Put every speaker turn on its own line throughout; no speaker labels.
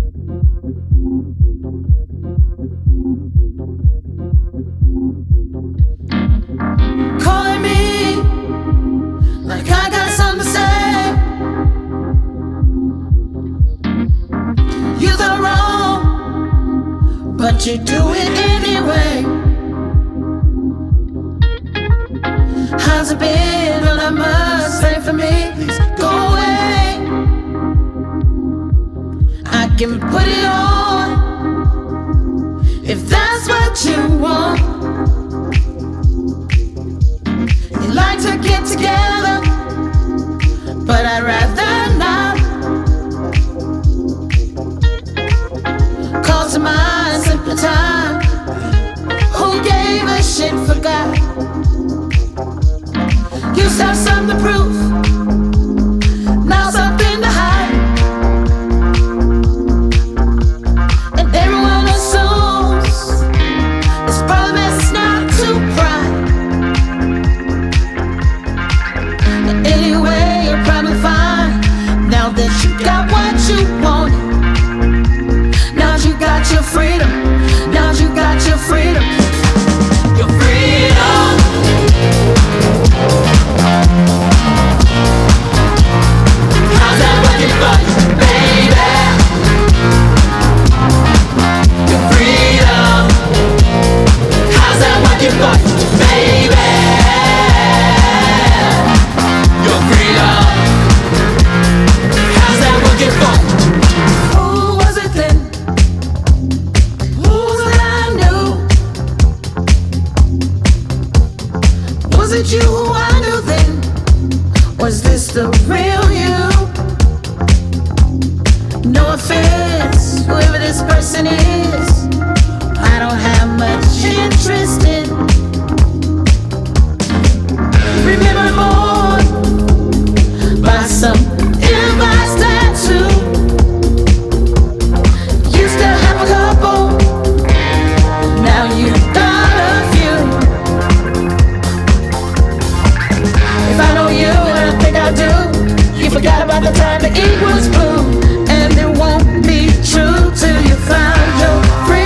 Calling me like I got something to say. You thought wrong, but you do it anyway. How's it been? Well, I must say for me, please go away. I can put it on if that's what you want. You like to get together, but I'd rather not. Call to mind simpler time. Who gave a shit, forgot. Used to have something to prove, now something to hide. And everyone assumes it's probably best not to pry. And anyway, you're probably fine now that you got what you wanted. Now you got your freedom. Now you got your freedom. Your freedom. How's that working for you, baby? Your freedom. How's that working for you, baby? Your freedom. How's that working for you? Who was it then? Who was it I knew? Was it you who I knew then? Was this the real you? No offense, whoever this person is, I don't have much interest in. Remember more by some ill-advised tattoo. Used to have a couple, now you got a few. If I know you, and I think I do, you forgot about the time the ink was blue. And it won't be true till you found your friend.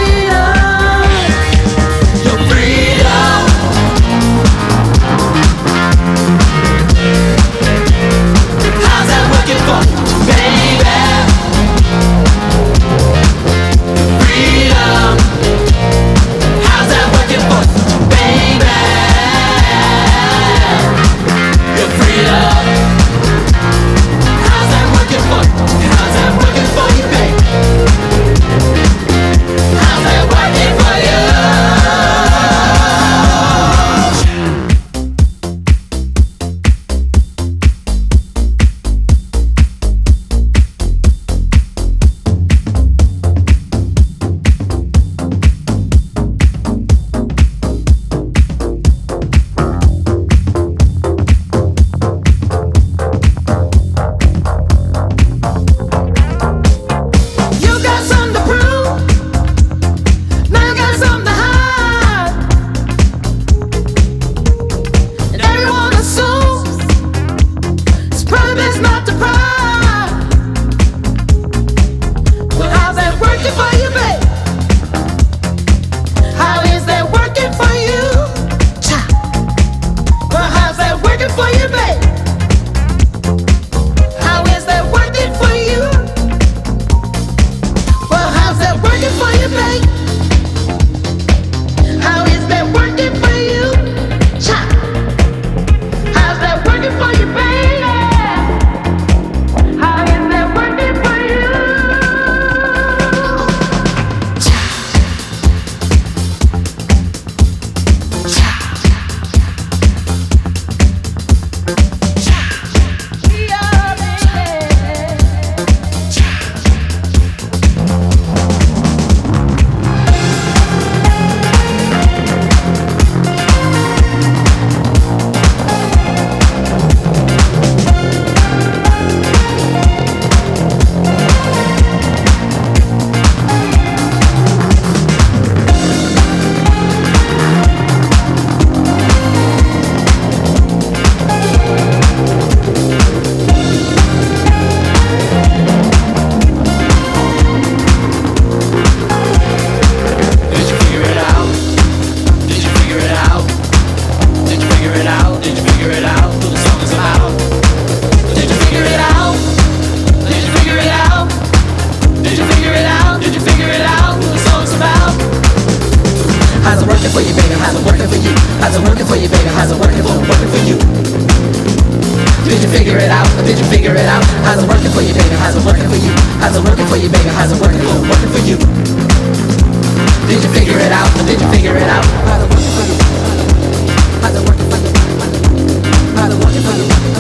How's it working for you, baby? How's it working for you? How's it working for you, baby? How's it working for you? Did you figure it out? Did you figure it out? How's it working for you, baby? How's it working for you? How's it working for you, baby? How's it working for you? Did you figure it out? Did you figure it out? How's it working for you? How's it working for you? How's it working for you?